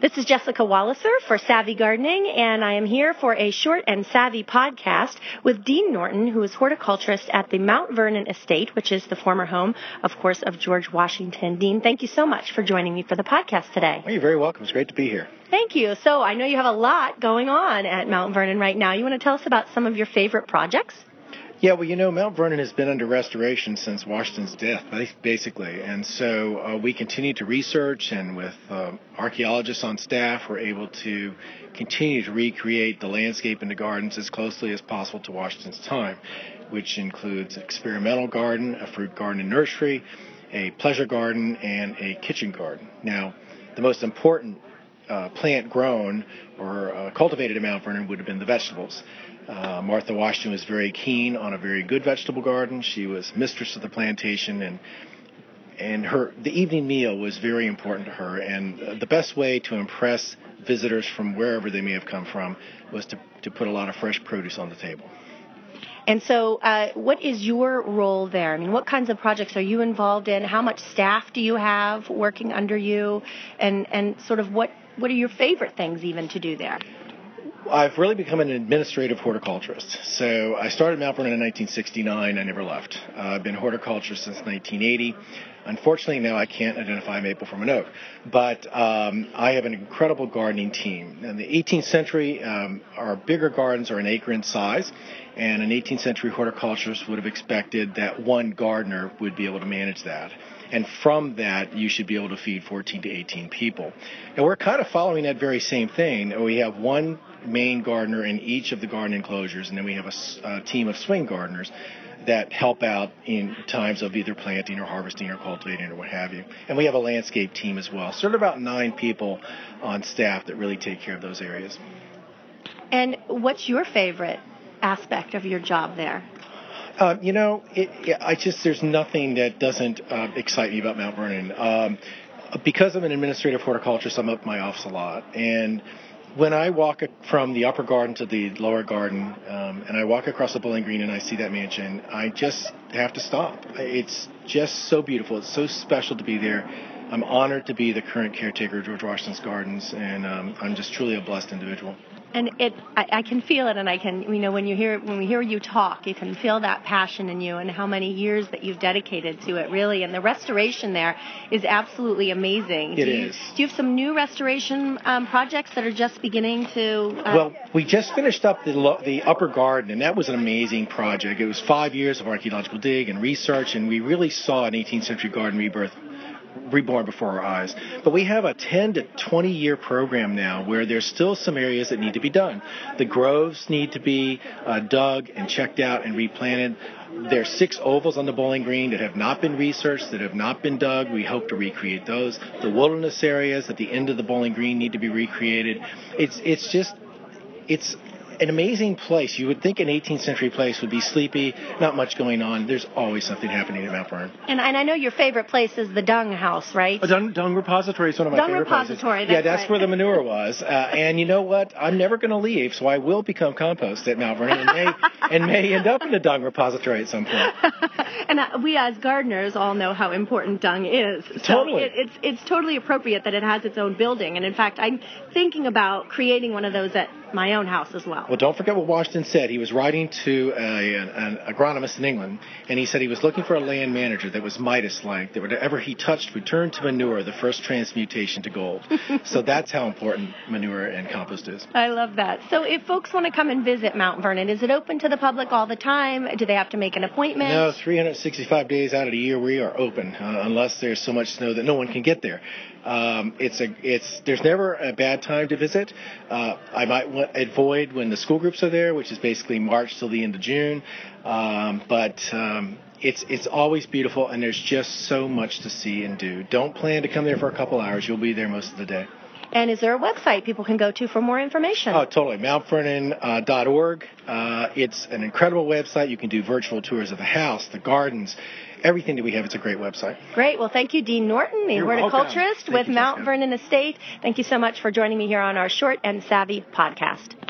This is Jessica Walliser for Savvy Gardening, and I am here for a short and savvy podcast with Dean Norton, who is horticulturist at the Mount Vernon Estate, which is the former home, of course, of George Washington. Dean, thank you so much for joining me for the podcast today. Well, you're very welcome. It's great to be here. Thank you. So I know you have a lot going on at Mount Vernon right now. You want to tell us about some of your favorite projects? Yeah, well, Mount Vernon has been under restoration since Washington's death, basically. And so we continue to research, and with archaeologists on staff, we're able to continue to recreate the landscape and the gardens as closely as possible to Washington's time, which includes an experimental garden, a fruit garden and nursery, a pleasure garden, and a kitchen garden. Now, the most important plant grown or cultivated at Mount Vernon would have been the vegetables. Martha Washington was very keen on a very good vegetable garden. She was mistress of the plantation, and the evening meal was very important to her. And the best way to impress visitors from wherever they may have come from was to put a lot of fresh produce on the table. And so what is your role there? I mean, what kinds of projects are you involved in? How much staff do you have working under you? And sort of what are your favorite things even to do there? I've really become an administrative horticulturist. So I started Mount Vernon in 1969. I never left. I've been a horticulturist since 1980. Unfortunately, now I can't identify a maple from an oak. But I have an incredible gardening team. In the 18th century, our bigger gardens are an acre in size. And an 18th century horticulturist would have expected that one gardener would be able to manage that. And from that, you should be able to feed 14 to 18 people. And we're kind of following that very same thing. We have one main gardener in each of the garden enclosures, and then we have a team of swing gardeners that help out in times of either planting or harvesting or cultivating or what have you. And we have a landscape team as well. So there are about 9 people on staff that really take care of those areas. And what's your favorite aspect of your job there? There's nothing that doesn't excite me about Mount Vernon. Because I'm an administrative horticulturist, I'm up in my office a lot. And when I walk from the upper garden to the lower garden, and I walk across the Bowling Green and I see that mansion, I just have to stop. It's just so beautiful. It's so special to be there. I'm honored to be the current caretaker of George Washington's gardens, and I'm just truly a blessed individual. And I can feel it, and I can, when we hear you talk, you can feel that passion in you and how many years that you've dedicated to it, really. And the restoration there is absolutely amazing. It is. Do you have some new restoration projects that are just beginning to? Well, we just finished up the upper garden, and that was an amazing project. It was 5 years of archaeological dig and research, and we really saw an 18th century garden reborn before our eyes. But we have a 10 to 20 year program now where there's still some areas that need to be done. The groves need to be dug and checked out and replanted. There's 6 ovals on the Bowling Green that have not been researched, that have not been dug. We hope to recreate those. The wilderness areas at the end of the Bowling Green need to be recreated. It's an amazing place. You would think an 18th century place would be sleepy, not much going on. There's always something happening at Mount Vernon. And I know your favorite place is the dung house, right? Dung repository is one of my favorite places. Dung repository, that's right. Where the manure was. And you know what? I'm never going to leave, so I will become compost at Mount Vernon and may end up in the dung repository at some point. And we as gardeners all know how important dung is. Totally. So it's totally appropriate that it has its own building. And in fact, I'm thinking about creating one of those at my own house as well. Well, don't forget what Washington said. He was writing to an agronomist in England, and he said he was looking for a land manager that was Midas-like, that whatever he touched would turn to manure, the first transmutation to gold. So that's how important manure and compost is. I love that. So if folks want to come and visit Mount Vernon, is it open to the public all the time? Do they have to make an appointment? No, 365 days out of the year we are open, unless there's so much snow that no one can get there. There's never a bad time to visit. I might avoid when the school groups are there, which is basically March till the end of June. But it's always beautiful, and there's just so much to see and do. Don't plan to come there for a couple hours. You'll be there most of the day. And is there a website people can go to for more information? Oh, totally. MountVernon.org. It's an incredible website. You can do virtual tours of the house, the gardens, everything that we have. It's a great website. Great. Well, thank you, Dean Norton, the horticulturist with Mount Vernon Estate. Thank you so much for joining me here on our Short and Savvy podcast.